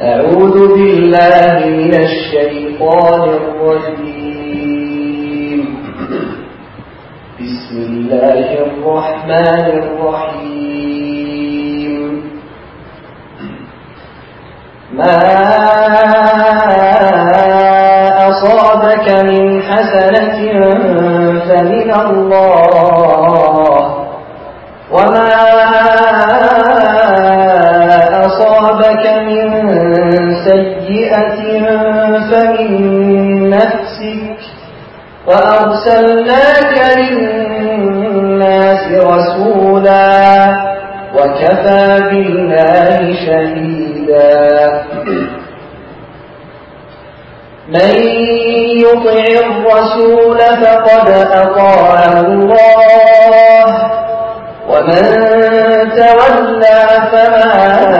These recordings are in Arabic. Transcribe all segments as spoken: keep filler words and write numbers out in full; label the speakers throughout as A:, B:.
A: أعوذ بالله من الشيطان الرجيم. بسم الله الرحمن الرحيم. ما أصابك من حسنة فمن الله، وما أصابك من سيئة فمن نفسك، وأرسلناك للناس رسولا وكفى بالله شهيدا. من يطع الرسول فقد أطاع الله، ومن تولى فما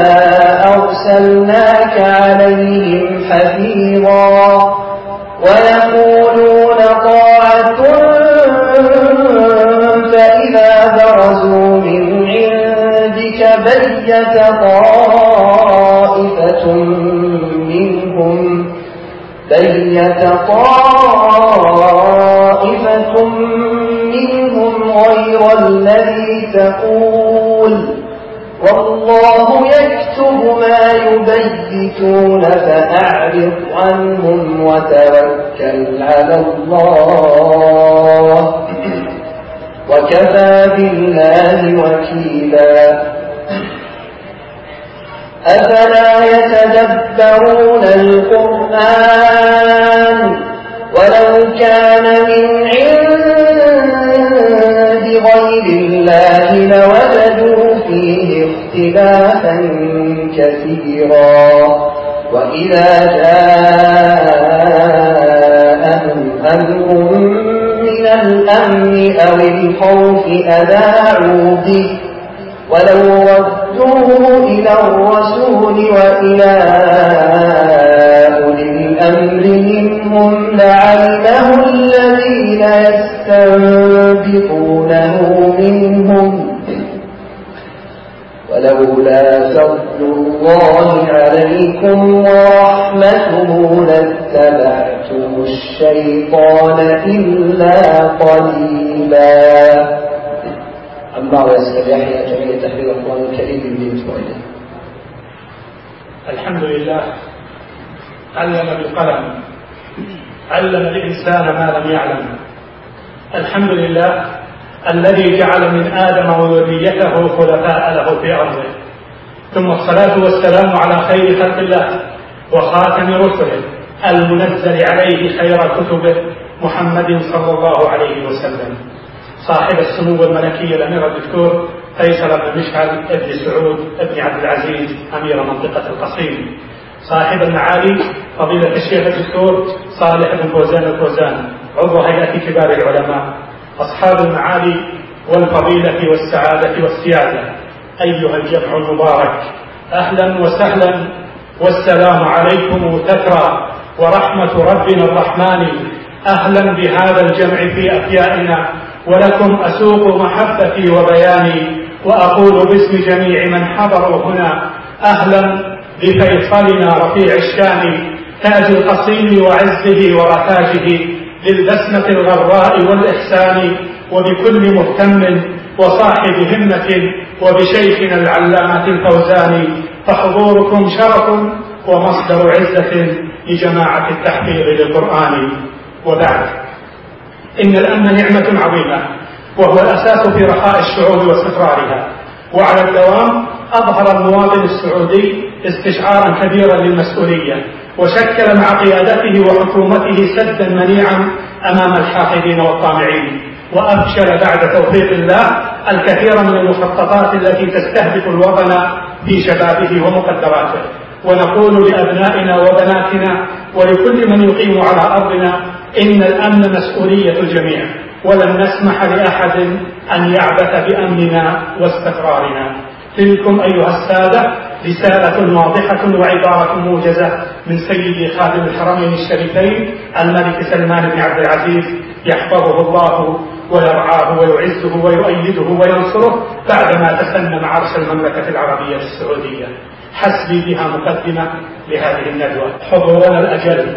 A: أرسلناك عليهم حفيظا. ويقولون طاعة فإذا برزوا من عندك بيت طائفة منهم بيت طائفة منهم غير الذي تقول، والله يكتب ما يبيتون، فأعرض عنهم وتوكل على الله، وكفى بالله وكيلا. أفلا يتدبرون القرآن ولو كان من عند غير الله لوجدوا فيه اختلافا كثيرا. وإذا جاءهم أمر من الأمن أو الخوف أذاعوا به، ولو ردوه إلى الرسول وإلى أولي الأمر منهم لعلمه الذين يستنبطونه منهم، ولولا فضل الله عليكم ورحمته لاتبعتم الشيطان إلا قليلا. أما ويسأل يحيى جميع تحرير القرآن الكريم من إليه.
B: الحمد لله علم بالقلم، علم الإنسان ما لم يعلم. الحمد لله الذي جعل من آدم وذريته خلفاء له في أرضه، ثم الصلاة والسلام على خير خلق الله وخاتم رسله المنزل عليه خير كتبه محمد صلى الله عليه وسلم، صاحب السمو الملكي الأمير الدكتور فيصل بن مشعل ابن سعود ابن عبد العزيز أمير منطقة القصيم، صاحب المعالي فضيلة الشيخ الدكتور صالح بن فوزان الفوزان عضو هيئة كبار العلماء، أصحاب المعالي والفضيلة والسعادة والسيادة، أيها الجمع المبارك، أهلا وسهلا والسلام عليكم تترى ورحمة ربنا الرحمن. أهلا بهذا الجمع في أفيائنا، ولكم أسوق محبتي وبياني، وأقول باسم جميع من حضروا هنا أهلا بفيصلنا رفيع الشان، تاج القصيم وعزه ورتاجه، للبسمة الغراء والإحسان، وبكل مهتم وصاحب همة، وبشيخنا العلامة الفوزان، فحضوركم شرف ومصدر عزة لجماعة التحقيق للقرآن. وبعد، إن الأمن نعمة عظيمة، وهو الأساس في رخاء الشعوب واستقرارها، وعلى الدوام أظهر المواطن السعودي استشعارا كبيرا للمسؤولية، وشكل مع قيادته وحكومته سدا منيعا أمام الحاقدين والطامعين، وأفشل بعد توفيق الله الكثير من المخططات التي تستهدف الوطن في شبابه ومقدراته. ونقول لأبنائنا وبناتنا ولكل من يقيم على أرضنا إن الأمن مسؤولية الجميع، ولن نسمح لأحد أن يعبث بأمننا واستقرارنا. تلكم أيها السادة رسالة واضحة وعبارة موجزة من سيدي خادم الحرمين الشريفين الملك سلمان بن عبد العزيز يحفظه الله ويرعاه ويعزه ويؤيده وينصره بعدما تسنم عرش المملكة العربية السعودية. حسبي بها مقدمة لهذه الندوة. حضورنا الأجل،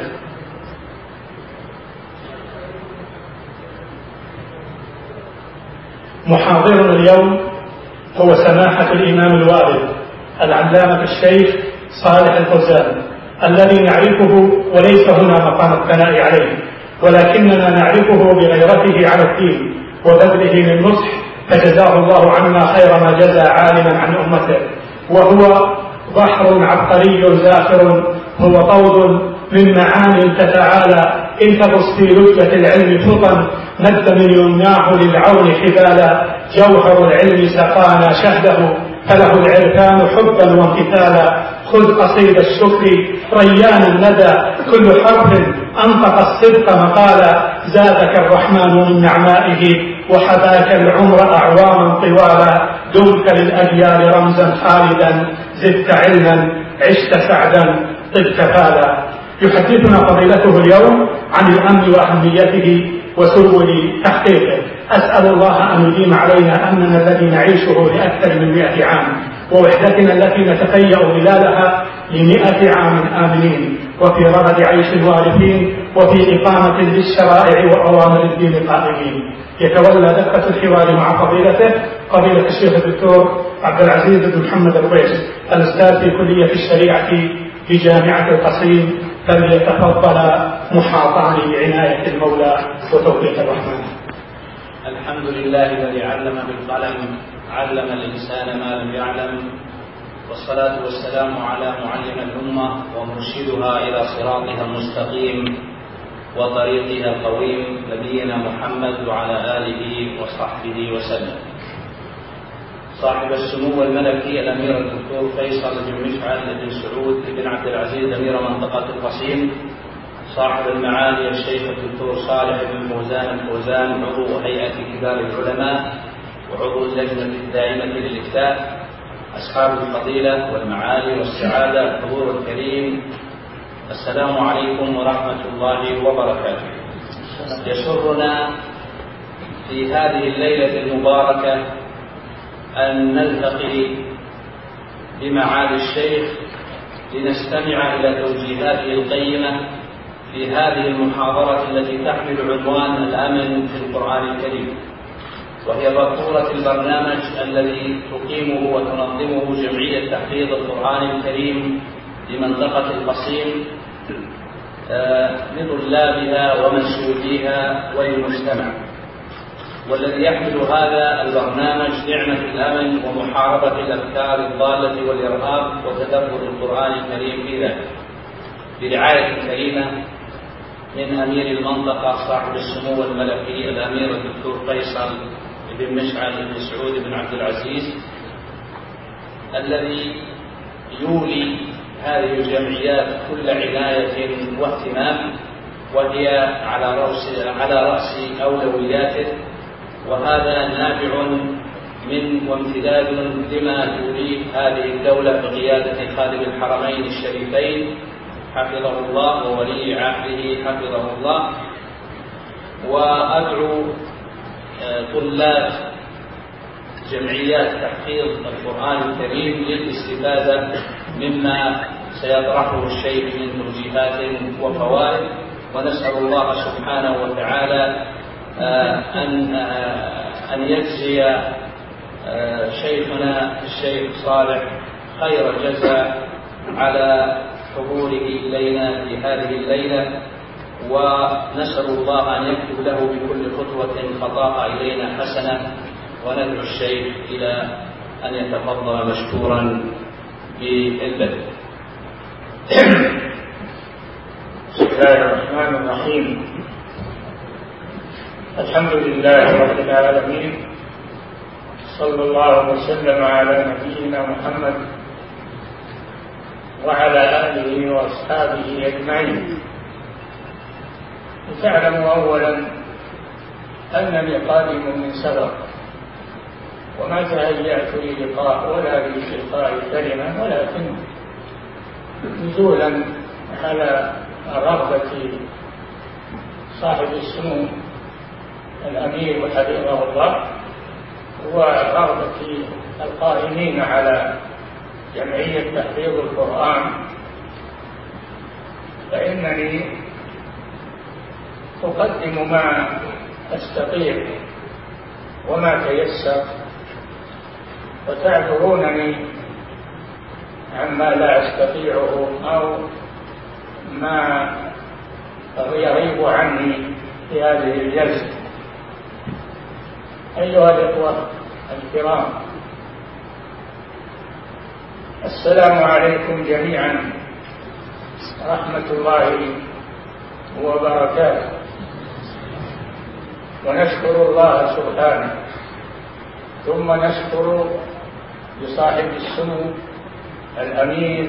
B: محاضرنا اليوم هو سماحة الإمام الوالد العلامة الشيخ صالح الفوزان، الذي نعرفه وليس هنا مقام الثناء عليه، ولكننا نعرفه بغيرته على الدين وبذله للنصح، فجزاه الله عنا خير ما جزى عالما عن أمته. وهو بحر عبقري زاخر، هو طود من معاني تتعالى، إن تغص في لجة العلم فطن مد من يمناه للعون حبالا. جوهر العلم سقانا شهده، فله العرفان حبا وامتثالا. خذ قصيد الشكر ريان الندى، كل حرف أنطق الصدق مقالا. زادك الرحمن من نعمائه، وحباك العمر أعواما طوالا. دمت للأجيال رمزا خالدا، زدت علما عشت سعدا طبت فالا. يحدثنا فضيلته اليوم عن الأمن وأهميته وسبل تحقيقه. أسأل الله أن يديم علينا أمننا الذي نعيشه لأكثر من مئة عام، ووحدتنا التي نتفيأ ظلالها لمئة عام آمنين، وفي رغد عيش وارثين، وفي إقامة للشرائع وأوامر الدين قائمين. يتولى دقة الحوار مع فضيلته فضيلة الشيخ الدكتور عبد العزيز بن محمد القويس، الأستاذ في كلية الشريعة في جامعة القصيم، فليتفضل محاطان بعناية المولى وتوفيق الرحمن.
C: الحمد لله الذي علم بالقلم، علم الإنسان ما لم يعلم، والصلاة والسلام على معلم الأمة ومرشدها إلى صراطها المستقيم وطريقها القويم، نبينا محمد وعلى آله وصحبه وسلم. صاحب السمو الملكي الأمير الدكتور فيصل بن مشعل بن سعود بن عبد العزيز أمير منطقة القصيم، صاحب المعالي الشيخ الدكتور صالح بن فوزان الفوزان، عضو هيئة كبار العلماء وعضو اللجنة الدائمة للإفتاء، أصحاب الفضيلة والمعالي والسعادة، الحضور الكريم، السلام عليكم ورحمة الله وبركاته. يسرنا في هذه الليلة المباركة أن نلتقي بمعالي الشيخ لنستمع إلى توجيهاته القيمة في هذه المحاضرة التي تحمل عنوان الأمن في القرآن الكريم، وهي بطولة البرنامج الذي تقيمه وتنظمه جمعية تحفيظ القرآن الكريم لمنطقة القصيم لطلابها ومنسوبيها وللمجتمع، والذي يحمل هذا البرنامج نعمة الأمن ومحاربة الأفكار الضالة والإرهاب وتدبر القرآن الكريم في ذلك، برعاية كريمة من أمير المنطقة صاحب السمو الملكي الأمير الدكتور فيصل بن مشعل بن سعود بن عبد العزيز، الذي يولي هذه الجمعيات كل عناية واهتمام، وهي على رأس على رأس أولوياته، وهذا نابع من وامتداد لما توليه هذه الدولة بقيادة خادم الحرمين الشريفين حفظه الله وولي عهده حفظه الله. وأدعو طلاب جمعيات تحفيظ القرآن الكريم للاستفادة مما سيطرحه الشيخ من توجيهات وفوائد، ونسأل الله سبحانه وتعالى أن أن يجزي شيخنا الشيخ صالح خير الجزاء على حضوره إلينا في هذه الليلة، ونسأل الله أن يكتب له بكل خطوة خطاها إلينا حسنة، وندعو الشيخ إلى أن يتفضل مشكورا بالبدء.
D: بسم الله الرحمن الرحيم. الحمد لله رب العالمين، صلى الله وسلم على نبينا محمد وعلى آله وأصحابه أجمعين. تعلم أولا أنني قادم من سبق، وما تهيأت للقاء ولا لإلقاء كلمة، ولكن نزولا على رغبة صاحب السمو الأمير حفظه الله ورغبة القائمين على جمعية تحفيظ القرآن، فإنني أقدم ما أستطيع وما تيسر، وتعذرونني عما لا أستطيعه أو ما يغيب عني في هذه الجلسة. أيها الإخوة الكرام، السلام عليكم جميعا، رحمة الله وبركاته. ونشكر الله سبحانه، ثم نشكر لصاحب السمو الأمير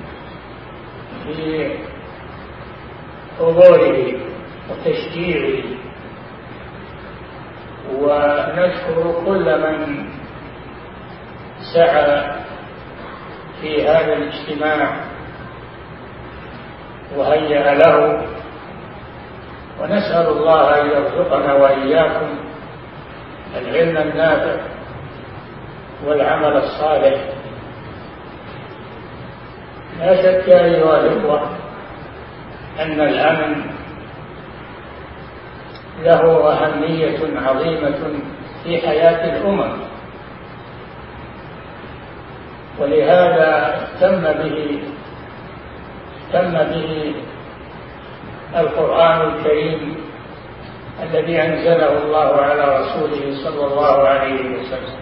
D: في حضوره وتشجيعه، ونشكر كل من سعى في هذا الاجتماع وهيأ له، ونسأل الله أن يرزقنا وإياكم العلم النافع والعمل الصالح. لا شك أيها الإخوة أن الأمن له أهمية عظيمة في حياة الأمم، ولهذا اهتم به اهتم به القرآن الكريم الذي أنزله الله على رسوله صلى الله عليه وسلم.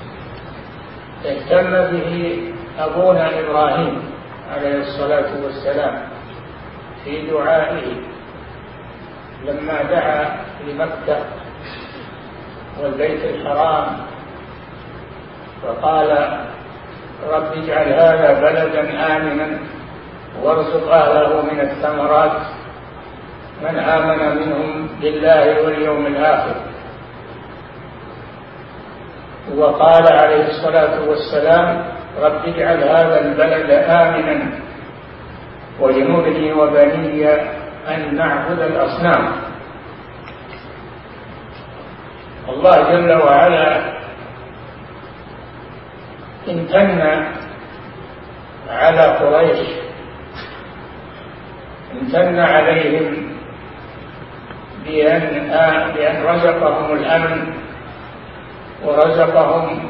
D: اهتم به أبونا إبراهيم عليه الصلاة والسلام في دعائه لما دعا لمكة والبيت الحرام فقال: رب اجعل هذا بلدا آمنا وارزق أهله من الثمرات من آمن منهم بالله واليوم الآخر. وقال عليه الصلاة والسلام: رب اجعل هذا البلد آمنا واجنبني وبني أن نعبد الأصنام. الله جل وعلا امتن على قريش، امتن عليهم بأن, بأن رزقهم الأمن ورزقهم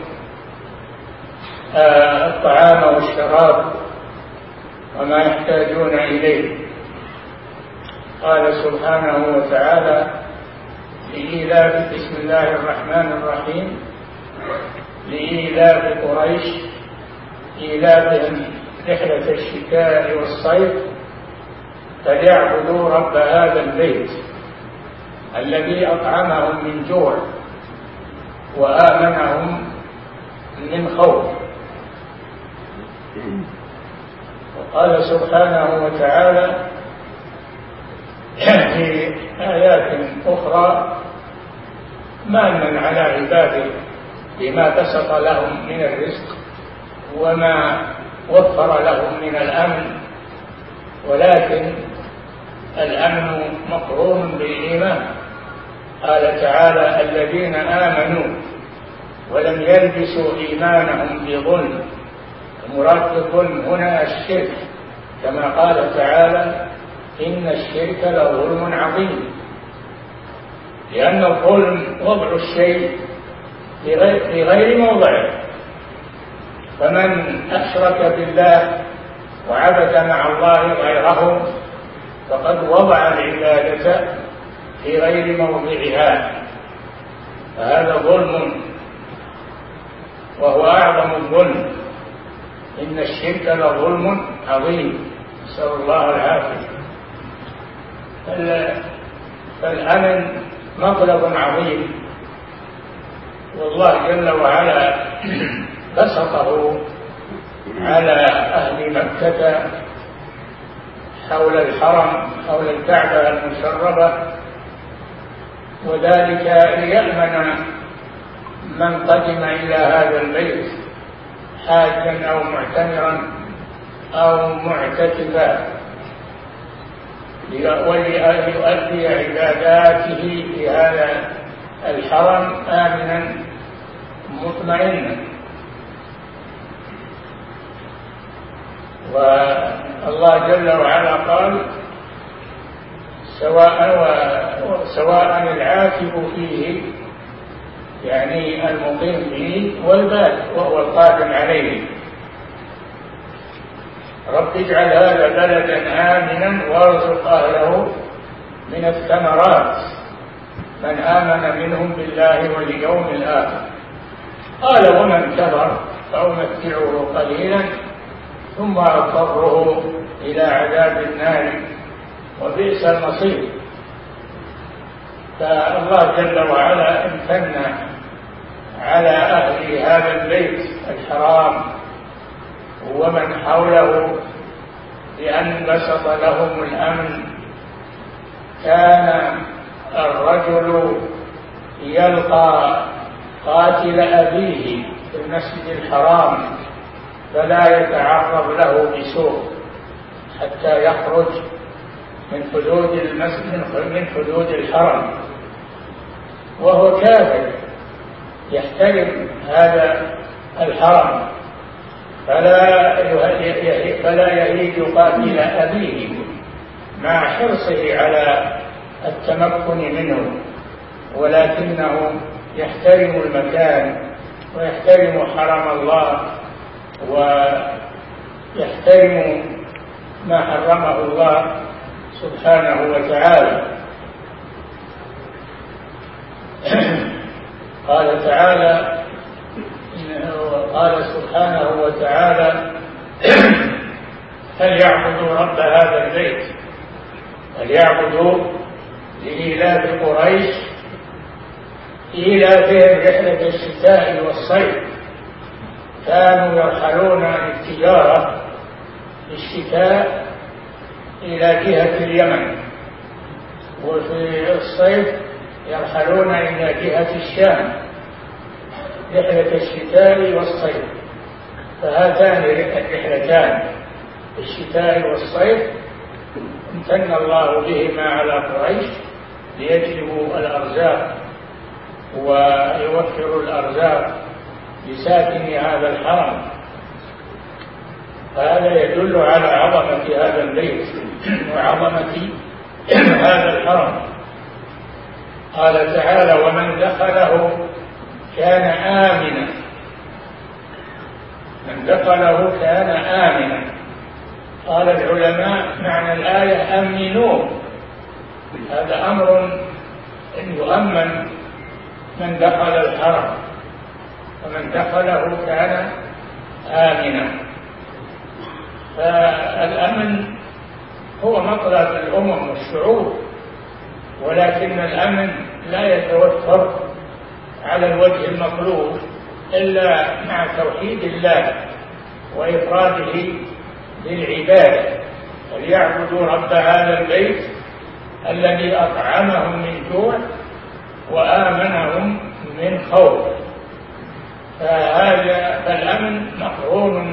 D: الطعام والشراب وما يحتاجون إليه. قال سبحانه وتعالى: لإيلاف بسم الله الرحمن الرحيم لإيلاف قريش إيلافهم رحلة الشتاء والصيف فليعبدوا رب هذا البيت الذي أطعمهم من جوع وآمنهم من خوف. وقال سبحانه وتعالى في آيات أخرى مانا على عباده بما بسط لهم من الرزق وما وفر لهم من الأمن، ولكن الأمن مقرون بالإيمان. قال تعالى: الذين آمنوا ولم يلبسوا إيمانهم بظلم. المراد بالظلم هنا الشرك، كما قال تعالى: إن الشرك لظلم عظيم. لأن الظلم وضع الشيء في غير موضعه، فمن أشرك بالله وعبد مع الله غيره فقد وضع العبادة في غير موضعها، فهذا ظلم وهو أعظم الظلم. إن الشرك لظلم عظيم، نسأل الله العافية. فالأمن مطلب عظيم، والله جل وعلا بسطه على أهل مكة حول الحرم، حول الكعبة المشرفة، وذلك ليأمن من قدم إلى هذا البيت حاجا أو معتمرا أو معتكفا، وليؤدي عباداته في هذا الحرم آمنا مطمئنا. والله جل وعلا قال سواء سواء العاكف فيه يعني المقيم فيه والباد وهو القادم عليه. رب اجعل هذا بلدا آمنا وارزق أهله من الثمرات من آمن منهم بالله واليوم الآخر. قال ومن كفر فأمتعه قليلا ثم أضطره إلى عذاب النار وبئس المصير. فالله جل وعلا امتن على أهل هذا البيت الحرام ومن حوله بأن بسط لهم الأمن. كان الرجل يلقى قاتل أبيه في المسجد الحرام فلا يتعرض له بسوء حتى يخرج من حدود المسجد من حدود الحرم، وهو كافر يحترم هذا الحرم فلا فلا يريد قاتل أبيه مع حرصه على التمكن منه، ولكنه يحترم المكان ويحترم حرم الله ويحترم ما حرمه الله سبحانه وتعالى. قال تعالى قال سبحانه وتعالى فليعبدوا رب هذا البيت فليعبدوا لإيلاف قريش إيلافهم رحلة الشتاء والصيف. كانوا يرحلون للتجارة في الشتاء إلى جهة اليمن، وفي الصيف يرحلون إلى جهة الشام رحلة الشتاء والصيف. فهاتان الرحلتان الشتاء والصيف امتن الله بهما على قريش ليجلبوا الأرزاق ويوفروا الأرزاق لساكن هذا الحرم. فهذا يدل على عظمة هذا البيت وعظمة هذا الحرم. قال تعالى ومن دخله كان آمنا. من دخله كان آمنا. قال العلماء معنى الآية أمنوا، هذا أمر أن يؤمن من دخل الحرم، ومن دخله كان آمنا. فالأمن هو مطلب الأمم والشعوب، ولكن الأمن لا يتوفر على الوجه المطلوب إلا مع توحيد الله وإفراده بالعبادة. فليعبدوا رب هذا البيت الذي أطعمهم من جوع وآمنهم من خوف. فهذا فالأمن مقرون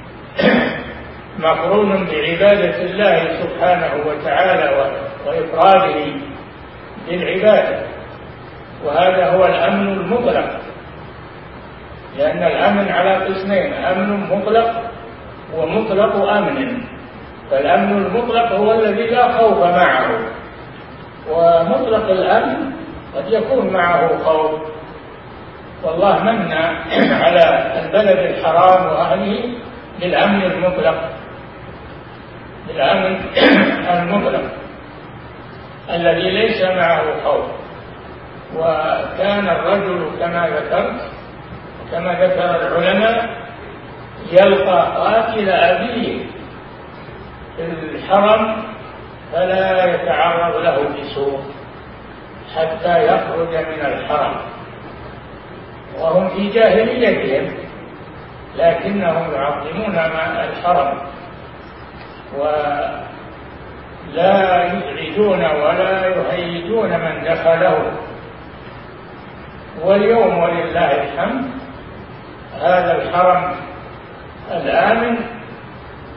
D: مقرون بعبادة الله سبحانه وتعالى وإفراده بالعبادة، وهذا هو الأمن المطلق. لأن الأمن على قسمين: أمن مطلق ومطلق أمن. فالأمن المطلق هو الذي لا خوف معه، ومطلق الأمن قد يكون معه خوف. والله من على البلد الحرام وأهله بالأمن المطلق، بالأمن المطلق الذي ليس معه خوف. وكان الرجل كما ذكرت كما ذكر العلماء يلقى قاتل أبيه في الحرم فلا يتعرض له بسوء حتى يخرج من الحرم، وهم في جاهليتهم لكنهم يعظمون الحرم ولا يزعجون ولا يهيجون من دخله. واليوم ولله الحمد هذا الحرم الآمن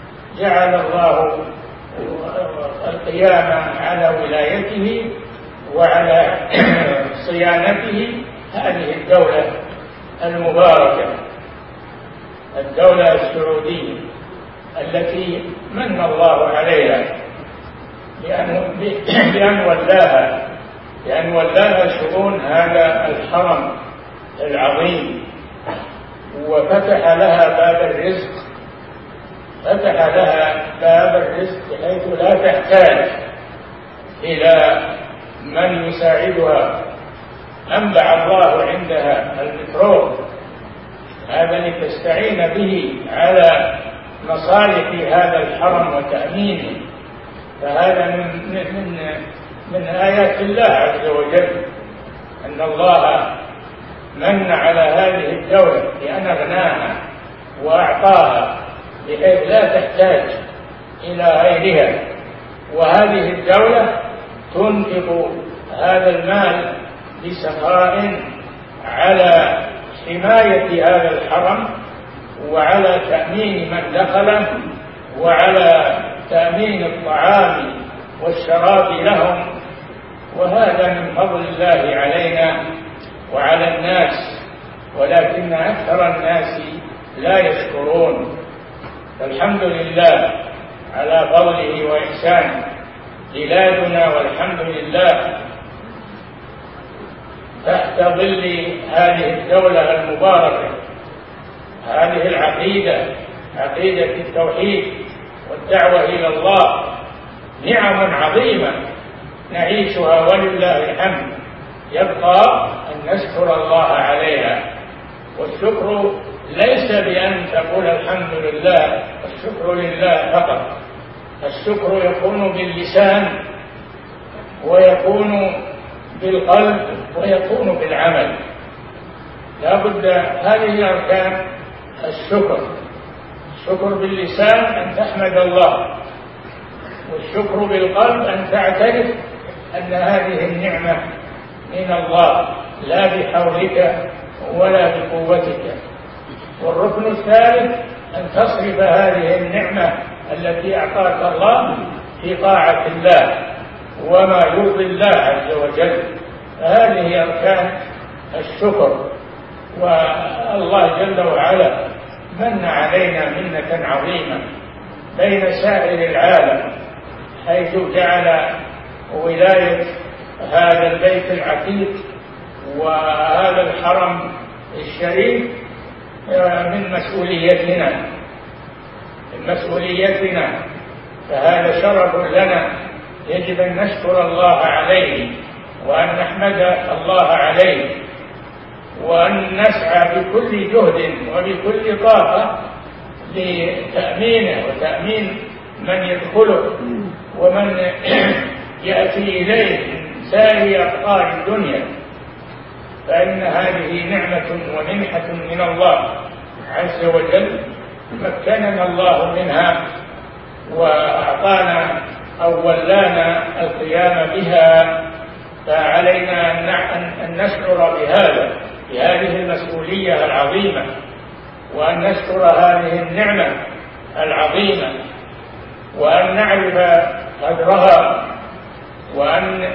D: جعل الله القيام على ولايته وعلى صيانته هذه الدولة المباركة، الدولة السعودية التي من الله عليها بأن, بأن ولاها بأن ولاها شؤون هذا الحرم العظيم، وفتح لها باب الرزق فتح لها باب الرزق بحيث لا تحتاج إلى من يساعدها. أنبع الله عندها البترول هذا لتستعين به على مصالح هذا الحرم وتأمينه، فهذا من, من, من آيات الله عز وجل أن الله من على هذه الدولة بأن أغناها وأعطاها بحيث لا تحتاج إلى غيرها، وهذه الدولة تنفق هذا المال بسخاء على حماية هذا الحرم وعلى تأمين من دخله وعلى تأمين الطعام والشراب لهم، وهذا من فضل الله علينا وعلى الناس، ولكن أكثر الناس لا يشكرون. فالحمد لله على فضله وإحسانه. بلادنا والحمد لله تحت ظل هذه الدولة المباركة، هذه العقيدة، عقيدة التوحيد والدعوة إلى الله، نعم عظيمة نعيشها ولله الحمد. يبقى أن نشكر الله عليها، والشكر ليس بأن تقول الحمد لله، الشكر لله فقط. الشكر يكون باللسان ويكون بالقلب ويكون بالعمل، لا بد. هذه أركان الشكر. الشكر باللسان أن تحمد الله، والشكر بالقلب أن تعترف أن هذه النعمة من الله لا بحولك ولا بقوتك. والركن الثالث أن تصرف هذه النعمة التي أعطاك الله في طاعة الله وما يرضي الله عز وجل. هذه أركان الشكر. والله جل وعلا من علينا منة عظيمة بين سائر العالم، حيث جعل ولاية هذا البيت العتيق وهذا الحرم الشريف من مسؤوليتنا من مسؤوليتنا فهذا شرف لنا، يجب أن نشكر الله عليه وأن نحمد الله عليه، وأن نسعى بكل جهد وبكل طاقة لتأمينه وتأمين من يدخله ومن يأتي إليه من سائر أقطار الدنيا، فإن هذه نعمة ومنحة من الله عز وجل مكننا الله منها وأعطانا أو ولانا القيام بها، فعلينا أن نشعر بهذا بهذه المسؤولية العظيمة، وأن نشكر هذه النعمة العظيمة، وأن نعرف قدرها، وأن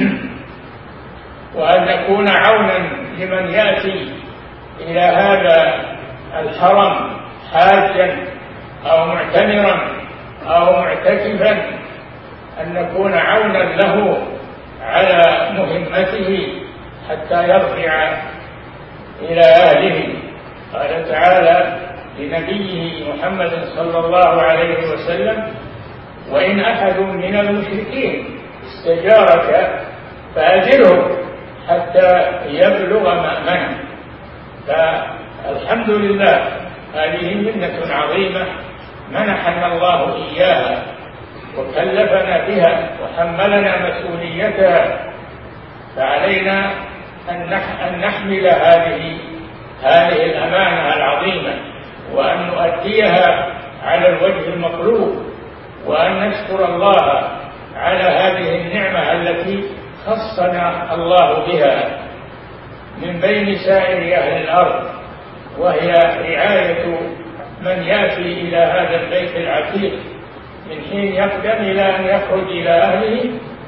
D: وأن نكون عونا لمن يأتي إلى هذا الحرم حاجا أو معتمرا أو معتكفا، أن نكون عونا له على مهمته حتى يرجع إلى أهله. قال تعالى لنبيه محمد صلى الله عليه وسلم: وإن أحد من المشركين استجارك فأجره حتى يبلغ مأمنه. فالحمد لله هذه منة عظيمة منحنا الله إياها وكلفنا بها وحملنا مسؤوليتها، فعلينا أن نحمل هذه هذه الأمانة العظيمة وأن نؤديها على الوجه المطلوب، وأن نشكر الله على هذه النعمة التي خصنا الله بها من بين سائر أهل الأرض، وهي رعاية من يأتي إلى هذا البيت العتيق من حين يقدم إلى أن يخرج إلى أهله،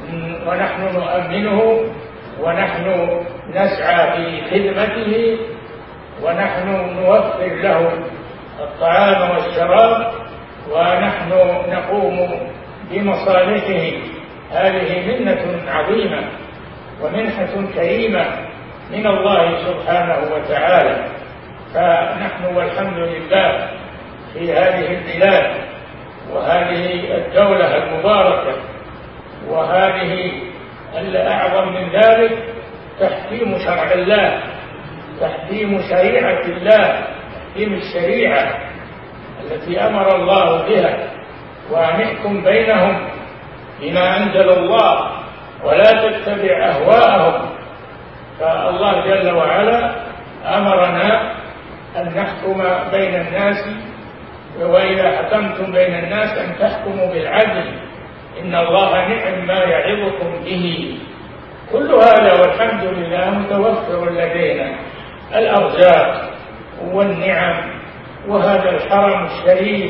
D: ونحن نؤمنه، ونحن نسعى في خدمته، ونحن نوفر له الطعام والشراب، ونحن نقوم بمصالحه. هذه منة عظيمة ومنحة كريمة من الله سبحانه وتعالى. فنحن والحمد لله في هذه البلاد وهذه الدولة المباركة، وهذه الأعظم من ذلك تحكيم شرع الله، تحكيم شريعة الله، تحكيم الشريعة التي أمر الله بها، وأن يحكم بينهم بما أنزل الله ولا تتبع أهواءهم. فالله جل وعلا أمرنا أن نحكم بين الناس، وإذا حكمتم بين الناس أن تحكموا بالعدل، إن الله نعم ما يعظكم به. كل هذا والحمد لله متوفر لدينا، الأرزاق والنعم، وهذا الحرم الشريف،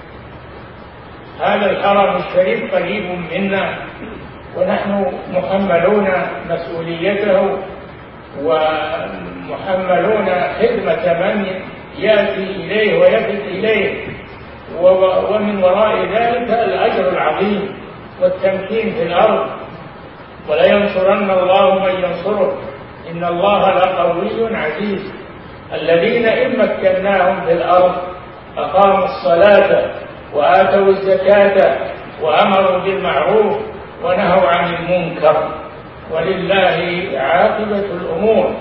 D: هذا الحرم الشريف قريب منا، ونحن محملون مسؤوليته ومحملون خدمة من يأتي إليه ويفد إليه، ومن وراء ذلك الأجر العظيم والتمكين في الأرض. ولينصرن الله من ينصره إن الله لقوي عزيز. الذين إن مكناهم في الأرض أقاموا الصلاة وآتوا الزكاة وأمروا بالمعروف ونهوا عن المنكر، ولله عاقبة الأمور.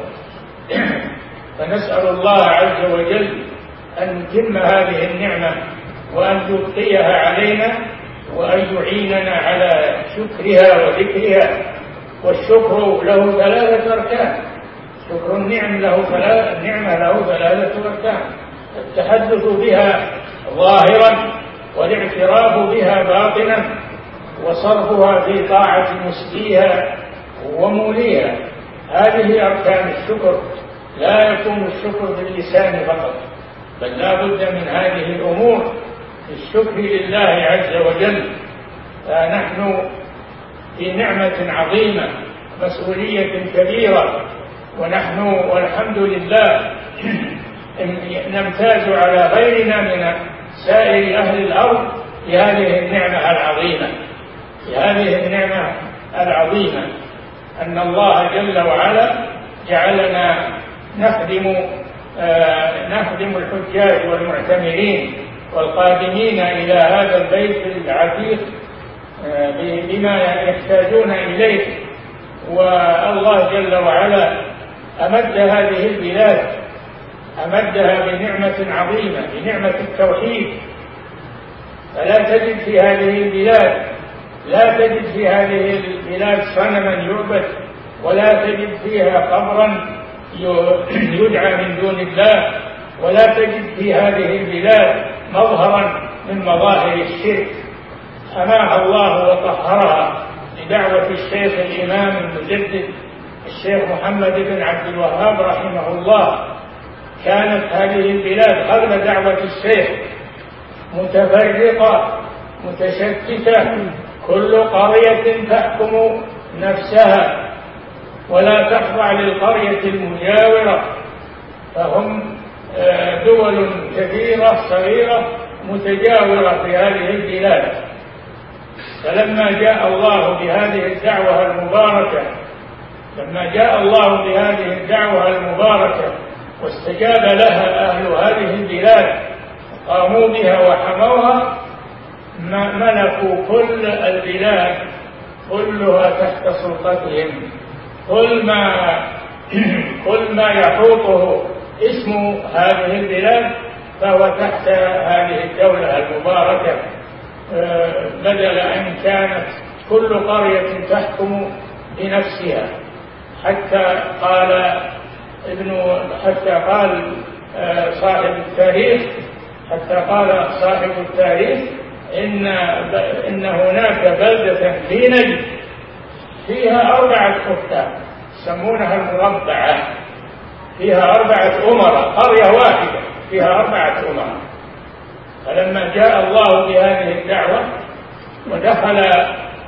D: فنسأل الله عز وجل أن يتم هذه النعمة وأن يبقيها علينا، وأن يعيننا على شكرها وذكرها. والشكر له ثلاثة أركان، شكر النعم له ثلاثة النعمة له ثلاثة أركان: التحدث بها ظاهرا، والاعتراف بها باطنا، وصرفها في طاعة مسديها وموليها. هذه أركان الشكر. لا يكون الشكر باللسان فقط، بل لا بد من هذه الأمور في الشكر لله عز وجل. فنحن في نعمة عظيمة، مسؤولية كبيرة، ونحن والحمد لله نمتاز على غيرنا من سائر أهل الأرض بهذه النعمة العظيمة، بهذه النعمة العظيمة أن الله جل وعلا جعلنا نخدم آه نخدم الحجاج والمعتمرين والقادمين إلى هذا البيت العتيق آه بما يحتاجون إليه. والله جل وعلا أمد هذه البلاد، أمدها بنعمة عظيمة، بنعمة التوحيد. فلا تجد في هذه البلاد لا تجد في هذه البلاد صنما يعبد، ولا تجد فيها قبرا يدعى من دون الله، ولا تجد في هذه البلاد مظهرا من مظاهر الشرك. حماها الله وطهرها بدعوة الشيخ الإمام المجدد الشيخ محمد بن عبد الوهاب رحمه الله. كانت هذه البلاد قبل دعوة الشيخ متفرقة متشتتة، كل قرية تحكم نفسها ولا تخضع للقرية المجاورة، فهم دول كثيرة صغيرة متجاورة في هذه البلاد. فلما جاء الله بهذه الدعوة المباركة لما جاء الله بهذه الدعوة المباركة واستجاب لها أهل هذه البلاد قاموا بها وحموها، ملكوا كل البلاد كلها تحت سلطتهم. كل ما كل ما يحوطه اسم هذه البلاد فهو تحت هذه الدولة المباركة، بدل أن كانت كل قرية تحكم بنفسها. حتى قال ابن حتى قال صاحب التاريخ حتى قال صاحب التاريخ إن إن هناك بلدة في نجد فيها أربعة حكام يسمونها المربعة، فيها أربعة أمراء، قرية واحدة فيها أربعة أمراء. فلما جاء الله بهذه الدعوة ودخل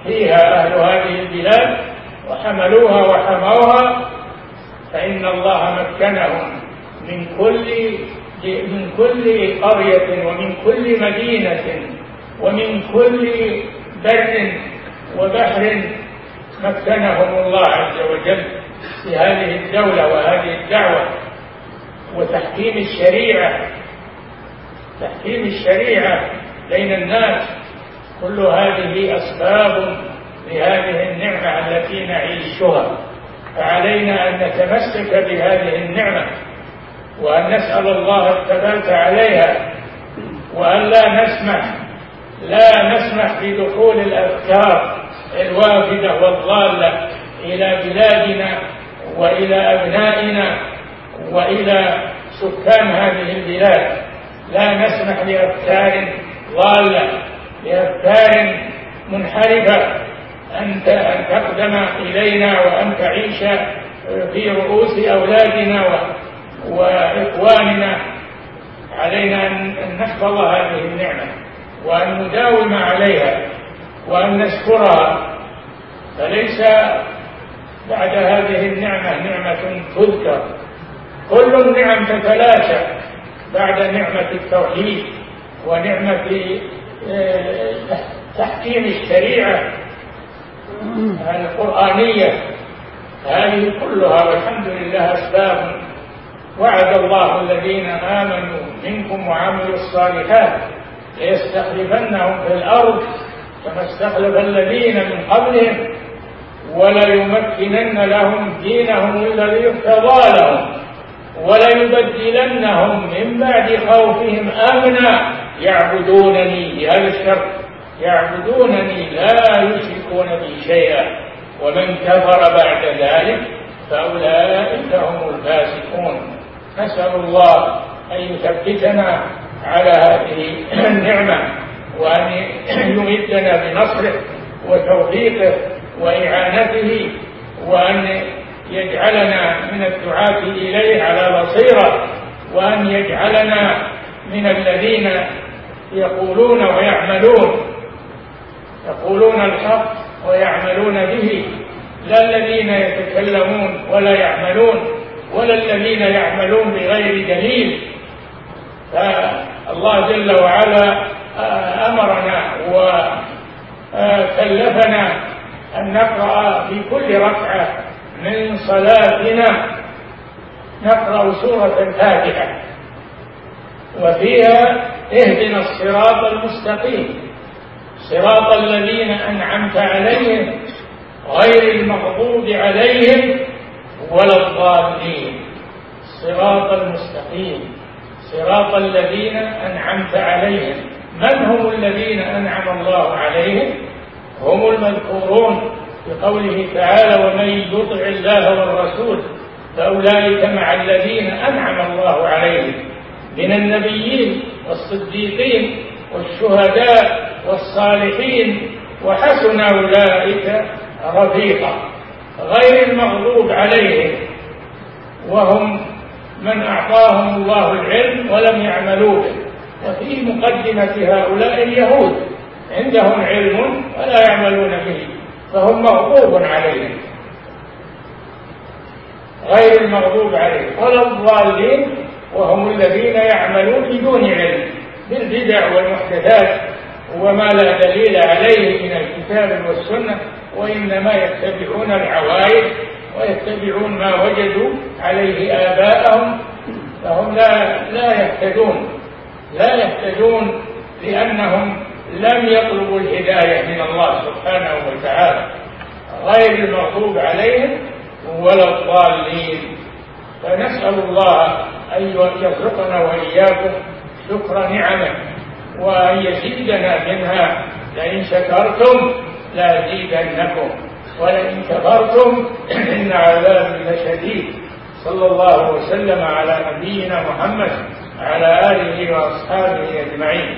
D: فيها أهل هذه البلاد وحملوها وحموها، فإن الله مكنهم من كل من كل قرية ومن كل مدينة ومن كل بر وبحر، مكنهم الله عز وجل في هذه الدولة وهذه الدعوة وتحكيم الشريعة تحكيم الشريعة بين الناس. كل هذه أسباب لهذه النعمة التي نعيشها، فعلينا أن نتمسك بهذه النعمة وأن نسأل الله الثبات عليها، وأن لا نسمح لا نسمح بدخول الأفكار الوافدة والضالة إلى بلادنا وإلى أبنائنا وإلى سكان هذه البلاد. لا نسمح لأفكار ضالة، لأفكار منحرفة أن تقدم إلينا وأن تعيش في رؤوس أولادنا وإخواننا. علينا أن نحفظ هذه النعمة وأن نداوم عليها وأن نشكرها، فليس بعد هذه النعمة نعمة تذكر. كل النعم تتلاشى بعد نعمة التوحيد ونعمة تحكيم الشريعة القرآنية. هذه كلها والحمد لله أسباب وعد الله الذين آمنوا منكم وعملوا الصالحات ليستخلفنهم في الأرض كما استخلف الذين من قبلهم وليمكنن لهم دينهم الذي ارتضى لهم وليبدلنهم من بعد خوفهم أمنا يعبدونني، بهذا الشرط يعبدونني لا يشركون بي شيئا، ومن كفر بعد ذلك فأولئك هم الفاسقون. نسأل الله أن يثبتنا على هذه النعمة وأن يمدنا بنصره وتوفيقه وإعانته، وأن يجعلنا من الدعاة إليه على بصيرة، وأن يجعلنا من الذين يقولون ويعملون يقولون الحق ويعملون به، لا الذين يتكلمون ولا يعملون ولا الذين يعملون بغير دليل. فالله جل وعلا أمرنا وكلفنا أن نقرأ في كل ركعة من صلاتنا نقرأ سورة الفاتحة، وفيها اهدنا الصراط المستقيم صراط الذين أنعمت عليهم غير المغضوب عليهم ولا الضالين. صراط المستقيم صراط الذين أنعمت عليهم. من هم الذين أنعم الله عليهم؟ هم المذكورون بقوله تعالى ومن يطع الله والرسول فأولئك مع الذين أنعم الله عليهم من النبيين والصديقين والشهداء والصالحين وحسن أولئك رفيقا. غير المغضوب عليهم وهم من أعطاهم الله العلم ولم يعملوا به. وفي مقدمة هؤلاء اليهود عندهم علم ولا يعملون به فهم مغضوب عليهم. غير المغضوب عليهم ولا الضالين وهم الذين يعملون بدون علم بالبدع والمحدثات وما لا دليل عليه من الكتاب والسنة، وإنما يتبعون العوائد ويتبعون ما وجدوا عليه آباءهم، فهم لا لا يهتدون لا يهتدون لأنهم لم يطلبوا الهداية من الله سبحانه وتعالى. غير المغضوب عليهم ولا الضالين. فنسأل الله أن يرزقنا وإياكم شكر نعمه وأن يزيدنا منها. لئن شكرتم لأزيدنكم ولئن كفرتم إن عذابي لشديد. صلى الله وسلم على نبينا محمد وعلى آله وأصحابه أجمعين.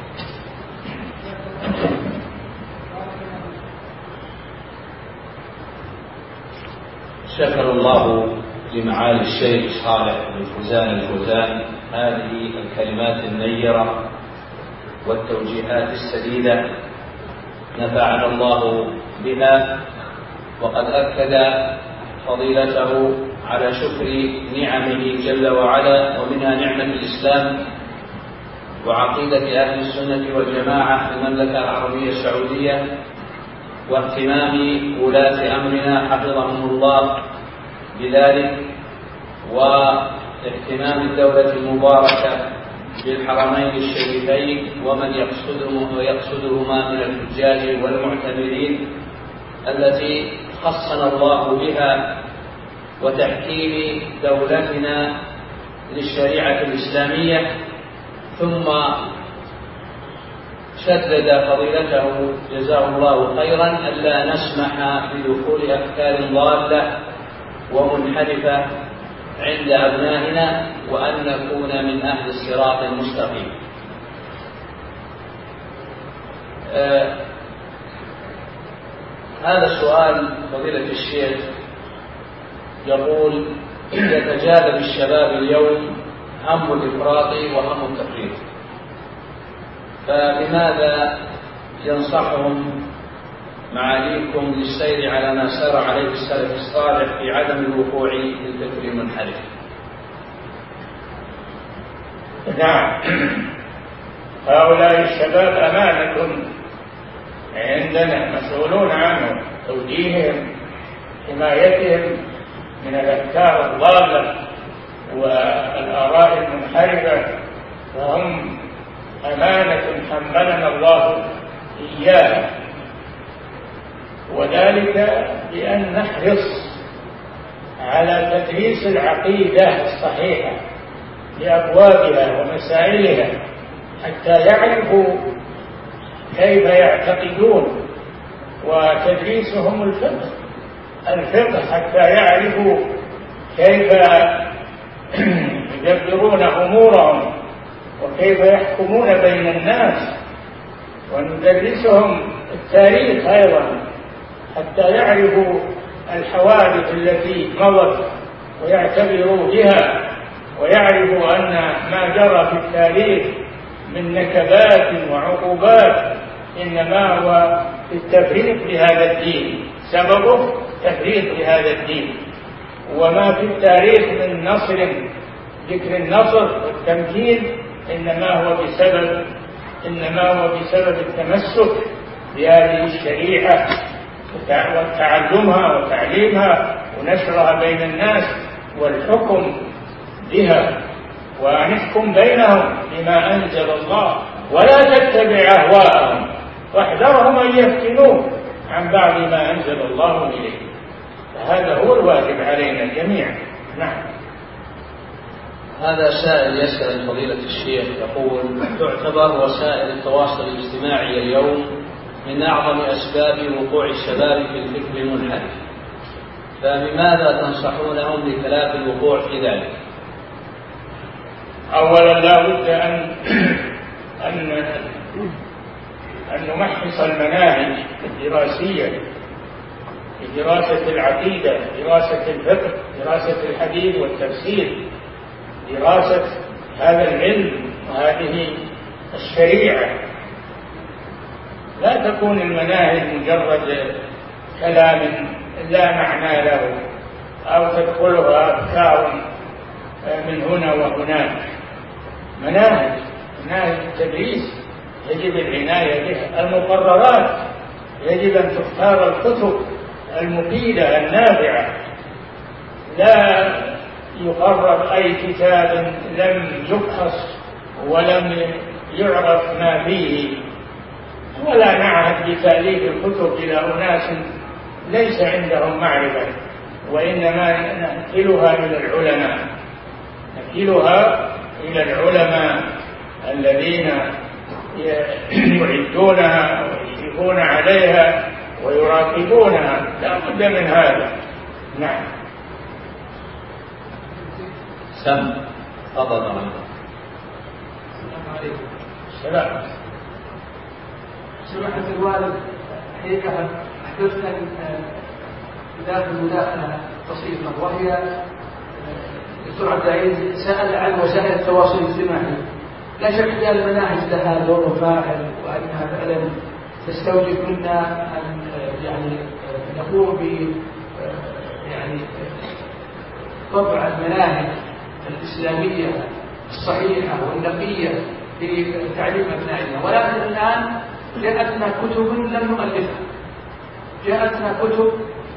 C: شكر الله لمعالي الشيخ صالح بن فوزان الفوزان هذه الكلمات النيرة والتوجيهات السديدة نفعنا الله بها. وقد أكد فضيلته على شكر نعمه جل وعلا، ومنها نعمة الإسلام وعقيدة أهل السنة والجماعة في المملكة العربية السعودية، واهتمام ولاة أمرنا حفظهم الله بذلك، واهتمام الدولة المباركة بالحرمين الشريفين ومن يقصدهم ويقصدهما من الحجاج والمعتمرين التي خصنا الله بها، وتحكيم دولتنا للشريعة الإسلامية. ثم شدد فضيلته جزاه الله خيرا ألا نسمح بدخول أفكار ضالة ومنحرفة عند أبنائنا، وأن نكون من أهل الصراط المستقيم. آه هذا السؤال فضيلة الشيخ يقول: يتجاذب الشباب اليوم هم الإفراط وهم التفريط، فلماذا ينصحهم معاليكم للسير على ما سار عليه السلف الصالح في عدم الوقوع في الفكر المنحرف؟
D: نعم، هؤلاء الشباب أمانة عندنا مسؤولون عنهم، توجيههم، حمايتهم من الأفكار الضالة والآراء المنحرفة، فهم أمانة حملنا الله إياها، وذلك بأن نحرص على تدريس العقيدة الصحيحة لأبوابها ومسائلها حتى يعرفوا كيف يعتقدون، وتدريسهم الفقه الفقه حتى يعرفوا كيف يدبرون أمورهم وكيف يحكمون بين الناس، وندرسهم التاريخ أيضا حتى يعرفوا الحوادث التي مضت ويعتبروا بها، ويعرفوا أن ما جرى في التاريخ من نكبات وعقوبات إنما هو في التفريط لهذا الدين، سببه تفريط لهذا الدين. وما في التاريخ من نصر، ذكر النصر والتمكين، إنما هو بسبب إنما هو بسبب التمسك بهذه الشريعة وتعلمها وتعليمها ونشرها بين الناس والحكم بها، ونحكم بينهم بما أنزل الله، ولا تتبع أهواءهم واحذرهم أن يفتنوك عن بعض ما أنزل الله إليك. فهذا هو الواجب علينا جميعا. نعم.
C: هذا سائل يسأل فضيلة الشيخ يقول: تعتبر وسائل التواصل الاجتماعي اليوم من أعظم أسباب وقوع الشباب في الفكر المنحرف، فبماذا تنصحونهم لتلافي الوقوع في ذلك؟
D: أولا لا بد أن أن أن نمحص المناهج الدراسية في دراسة العقيدة، دراسة الفقه، دراسة الحديث والتفسير، دراسة هذا العلم وهذه الشريعة. لا تكون المناهج مجرد كلام لا معنى له أو تدخلها أفكار من هنا وهناك. مناهج مناهج التدريس يجب العناية بها. المقررات يجب أن تختار الكتب المفيدة النافعة، لا يقرر أي كتاب لم يبحث ولم يعرف ما فيه، ولا نعهد بتأليف الكتب إلى أناس ليس عندهم معرفة، وإنما نأكلها إلى العلماء نأكلها إلى العلماء الذين يعدونها ويشرفون عليها ويراقبونها. لا بد من هذا. نعم.
C: سم تفضل. السلام
E: عليكم.
D: السلام.
E: سماحة الوالد، حقيقة أحدثنا داخل مداخلة بسيطة، وهي الدكتور عبد العزيز سأل عن وسائل التواصل الاجتماعي. لا شك أن المناهج لها دور فاعل، وأنها فعلا تستوجب منا أن يعني نقوم ب يعني طبع المناهج الإسلامية الصحيحة والنقية في تعليم أبنائنا، ولكن الآن جاءتنا كتب لم نؤلفها، جاءتنا كتب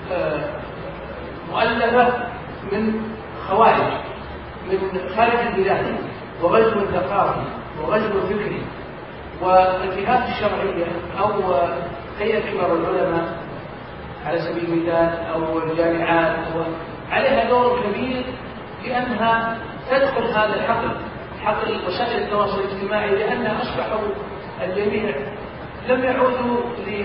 E: مؤلفة من خوارج، من خارج البلاد، وغزو ثقافي وغزو فكري. والجهات الشرعية أو هيئة كبار العلماء على سبيل المثال أو الجامعات عليها دور كبير في أنها تدخل هذا الحقل، حقل وسائل التواصل الاجتماعي، لأنها أصبحوا الجميع لم يعودوا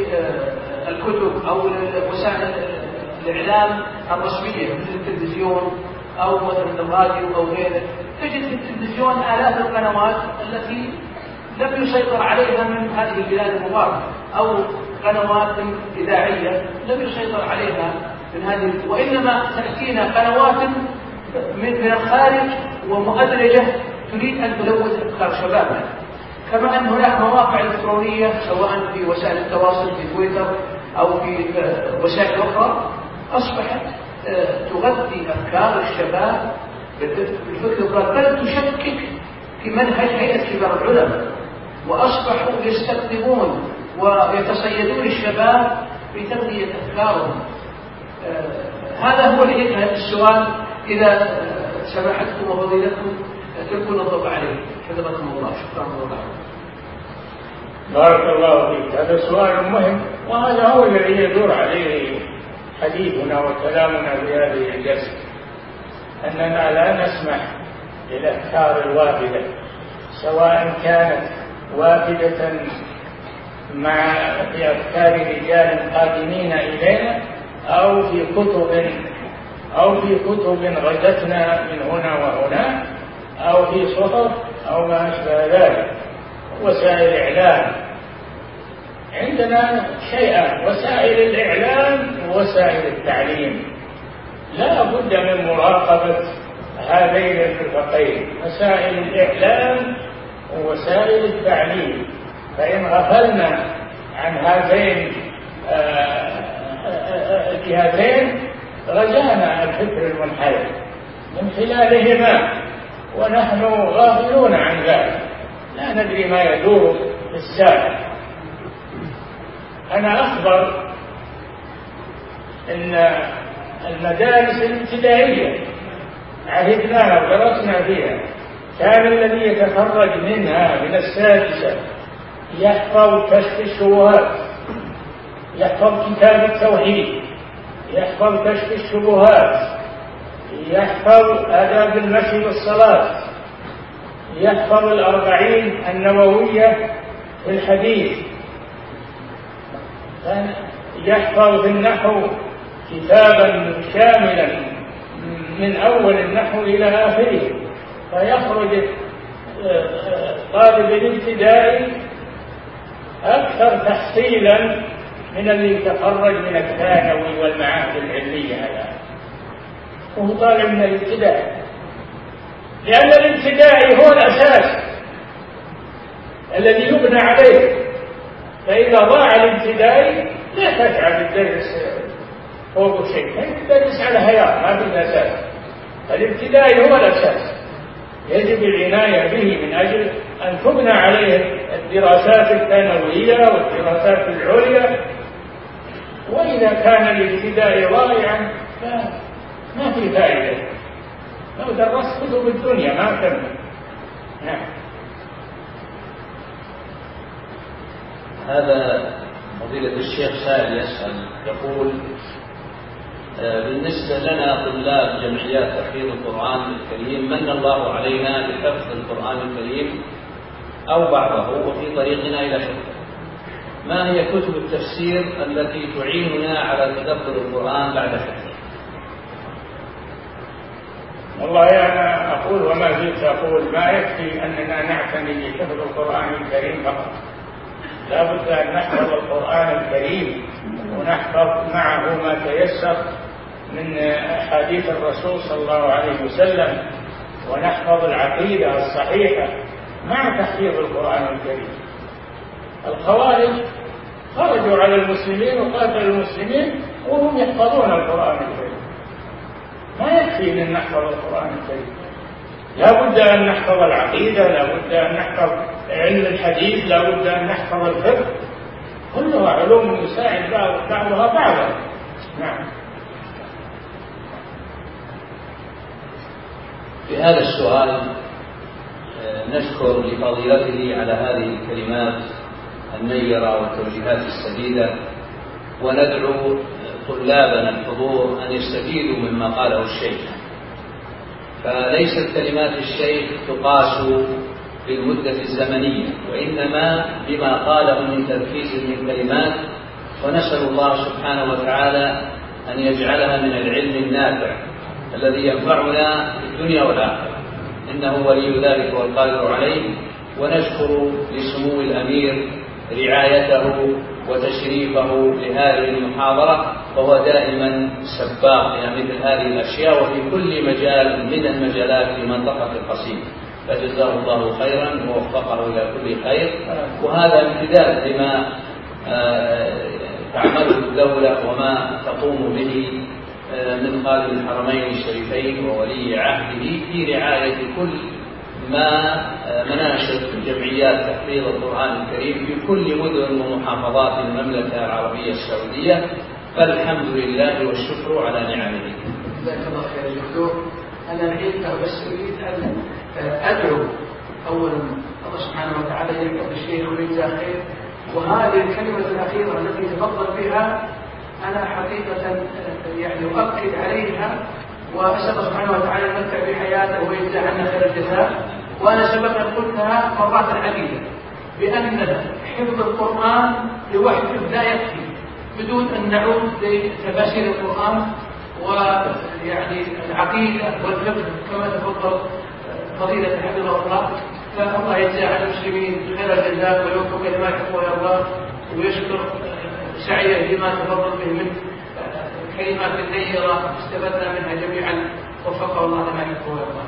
E: للكتب أو وسائل الإعلام الرسمية مثل التلفزيون أو مثل الراديو أو غيره. تجد في التلفزيون آلاف القنوات التي لم يسيطر عليها من هذه البلاد المباركة، أو قنوات إذاعية لم يسيطر عليها من هذه، وإنما تأتينا قنوات من الخارج ومؤدرجة تريد أن تلوث أفكار شبابنا. كما أن هناك مواقع إلكترونية سواء في وسائل التواصل في تويتر أو في وسائل أخرى أصبحت تغذي أفكار الشباب بالفكر، بل تشكك في منهج هيئة كبار العلماء، وأصبحوا يستخدمون ويتصيدون الشباب بتغذية أفكارهم. هذا هو السؤال، إذا سمحتكم وفضيلتكم تلقون الضوء عليه. حفظكم الله. شكرا الله.
D: بارك الله فيك. هذا سؤال مهم، وهذا هو الذي يدور عليه حديثنا وكلامنا في هذه الجلسة، أننا لا نسمح للأفكار الوافدة، سواء كانت وافدة مع في أفكار رجال قادمين إلينا أو في كتب أو في كتب غزتنا من هنا وهناك أو في صحف أو ما أشبه ذلك، وسائل إعلام. عندنا شيئان: وسائل الإعلام ووسائل التعليم. لا بد من مراقبة هذين الفرقين، وسائل الإعلام ووسائل التعليم. فإن غفلنا عن هذين الجهتين رجعنا الفكر المنحرف من خلالهما، ونحن غافلون عن ذلك، لا ندري ما يدور في الساحة. أنا أخبر أن المدارس الابتدائية عهدناها ودرسنا فيها، كان الذي يتخرج منها من السادسة يحفظ كشف الشبهات، يحفظ كتاب التوحيد، يحفظ كشف الشبهات، يحفظ آداب المشي والصلاة، يحفظ الأربعين النووية في الحديث، يحفظ في النحو كتابا شاملا من أول النحو إلى آخره. فيخرج طالب الابتدائي أكثر تحصيلا من اللي يتخرج من الثانوي والمعاهد العلمية الآن، وهو طالب من الابتدائي، لأن الابتدائي هو الأساس الذي يبنى عليه. فإذا ضاع الابتدائي لا تجعل الدرس فوق شيء، الدرس على هيار ما في أساس. الابتدائي هو الأساس، يجب العناية به من أجل أن تبنى عليه الدراسات الثانوية والدراسات العليا. وإذا كان الابتدائي ضائعا فما في فائدة، لو درست كتب الدنيا ما تنفع. نعم.
C: هذا فضيلة الشيخ سائل يسأل يقول: بالنسبة لنا طلاب جمعيات تحفيظ القرآن الكريم، من الله علينا بحفظ القرآن الكريم أو بعضه وفي طريقنا إلى حفظه، ما هي كتب التفسير التي تعيننا على تدبر القرآن بعد حفظه؟
D: والله أنا أقول وما زلت أقول: ما يكفي أننا نعتني بحفظ القرآن الكريم فقط، لا بد أن نحفظ القرآن الكريم ونحفظ معه ما تيسر من أحاديث الرسول صلى الله عليه وسلم، ونحفظ العقيدة الصحيحة مع تحفيظ القرآن الكريم. الخوارج خرجوا على المسلمين وقاتلوا المسلمين وهم يحفظون القرآن الكريم. ما يكفي أن نحفظ القرآن الكريم، لا بد أن نحفظ العقيدة، لا بد أن نحفظ علم الحديث، لا بد أن نحفظ الفقه، كلها علوم يساعد بعضها بعضا. نعم.
C: في هذا السؤال نشكر لفضيلته على هذه الكلمات النيرة والتوجيهات السديدة، وندعو طلابنا الحضور أن يستفيدوا مما قاله الشيخ. فليست كلمات الشيخ تقاس بالمدة الزمنية، وإنما بما قاله من تركيز من كلمات، ونسأل الله سبحانه وتعالى أن يجعلها من العلم النافع الذي ينفعنا في الدنيا والآخرة، إنه ولي ذلك والقادر عليه. ونشكر لسمو الأمير رعايته وتشريفه لهذه المحاضرة، وهو دائما سباق إلى مثل هذه الأشياء وفي كل مجال من المجالات في منطقة القصيم، فجزاه الله خيرا ووفقه إلى كل خير. وهذا امتداد لما تعمله الدولة وما تقوم به من خادم الحرمين الشريفين وولي عهده في رعاية كل ما مناشط جمعيات تحفيظ القرآن الكريم في كل مدن ومحافظات المملكة العربية السعودية، فالحمد لله والشكر على نعمه.
E: جزاك الله خير يا دكتور. أنا الحين بس أريد أن أدعو أولا الله سبحانه وتعالى يحفظ الشيخ ويجزاه خير، وهذه الكلمة الأخيرة التي تفضل بها أنا حقيقة يعني أؤكد عليها، وأسأل الله سبحانه وتعالى يمتع بحياته ويجزى عنا خير الجزاء. وأنا سبقا قلتها مرات عديدة بأن حفظ القرآن لوحده لا يكفي بدون أن نعود لتفاسير القرآن ويعني العقيدة والفقه كما تفضل فضيلة حفظه الله. فالله يجزى عن المسلمين خير الجزاء ويوفق لما يحب ويرضى، ويشكر سعيه لما تفضل به من كلمات نيرة استفدنا منها جميعا، وفقه الله لما يحب ويرضى.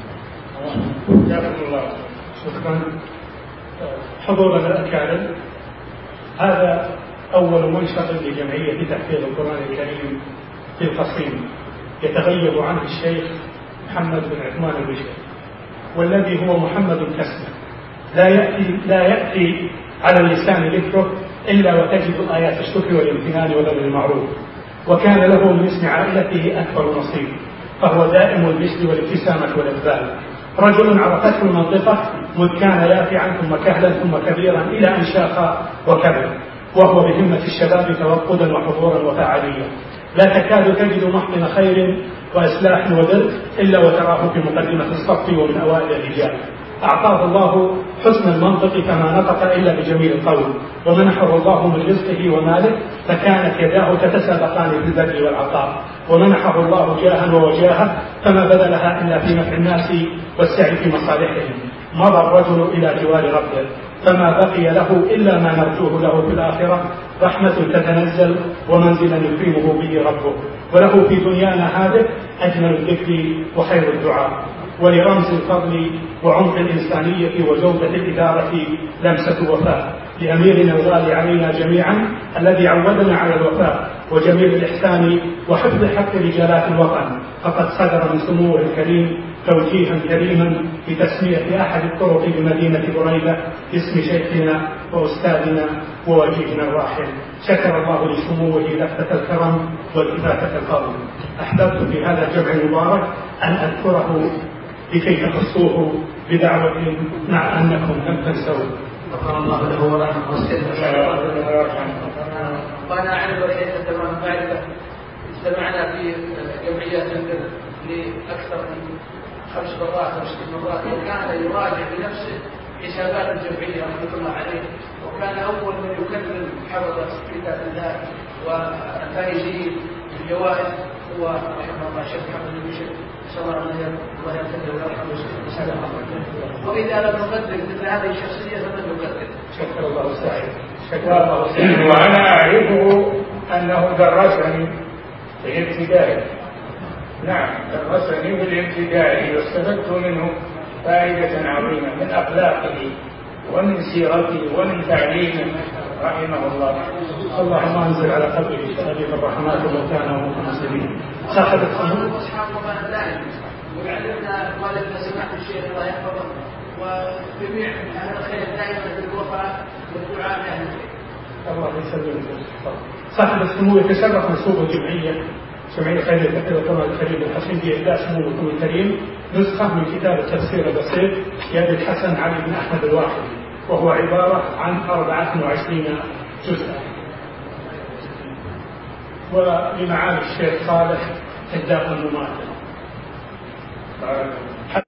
B: جزاكم الله شكرا. حضورنا الأكارم، هذا أول منشط لجمعية تحفيظ القرآن الكريم في القصيم يتغيب عنه الشيخ محمد بن عثمان البشري، والذي هو محمد كسمة لا يأتي, لا يأتي على اللسان ذكره إلا وتجد آيات الشكر والامتنان وبذل المعروف، وكان له من اسم عائلته أكبر نصيب، فهو دائم البشر والابتسامة والإقبال، رجل عرفته المنطقة مذ كان يافعا ثم كهلا ثم كبيرا إلى أن شاخ وكبر، وهو بهمة الشباب توقدا وحضورا وفاعلية، لا تكاد تجد محضن خير وإصلاح وبر إلا وتراه في مقدمة الصف ومن أوائل الرجال. أعطاه الله حسن المنطق فما نطق إلا بجميل القول، ومنحه الله من رزقه وماله فكانت يداه تتسابقان في البذل والعطاء، ومنحه الله جاها ووجاهه فما بذلها إلا في نفع الناس والسعي في مصالحهم. مضى الرجل إلى جوار ربه فما بقي له إلا ما نرجوه له في الآخرة، رحمة تتنزل ومنزلا يكرمه به ربه، وله في دنيانا هذه أجمل الذكر وخير الدعاء، ولرمز الفضل وعمق الإنسانية وجودة الإدارة لمسة وفاء لأميرنا الغالي علينا جميعا الذي عودنا على الوفاء وجميل الإحسان وحفظ حق رجالات الوطن. فقد صدر من سموه الكريم توجيها كريما بتسمية أحد الطرق بمدينة بريدة باسم شيخنا وأستاذنا ووجيهنا الراحل، شكر الله لسموه لفتة الكرم والكفاية الفضل. أحببت في هذا الجمع المبارك أن أذكره لكي تخصوه بدعوة مع أنكم لم تنسوا.
E: غفر الله له ورحمه وسلم. وأنا أعرف وليس تمام معرفة، اجتمعنا في جمعيات لأكثر من خمس مرات أو ست مرات، وكان يراجع بنفسه حسابات الجمعية رحمة الله عليه، وكان أول من يكلم حفظة كتاب الله والفائزين بالجوائز هو رحمه الله الشيخ محمد البشري، نسأل الله أن الله يرحمه ويرحمه ويسلمه. وإذا لم نقدر مثل هذه الشخصية فمن نقدر؟
B: شكر الله سعيد.
D: وأنا أعرفه أنه درسني في الابتدائي، نعم درسني في الابتدائي واستفدت منه فائدة عظيمة من أخلاقه ومن سيرته ومن تعليمه،
B: رحمه الله. اللهم انزل على قبره شهادة الرحمات وموتانا ومسلمين. صاحب الخمر
E: اصحاب الرحمن الدائم ويعلمنا والدنا سماحه الشيخ الله يحفظه وجميع اهل الخير دائما بالوفاء والدعاء لاهل الخير.
B: الله يسلمك. صاحب السمو يتشرف منسوب الجمعيه جمعيه خيريه تحفيظ القران الكريم الحسين باهداء سموكم الكريم نسخه من كتاب التفسير البسيط لأبي الحسن علي بن احمد الواحدي، وهو عباره عن أربعة وعشرين جزءا. ولمعالي الشيخ صالح إهداء المماثل.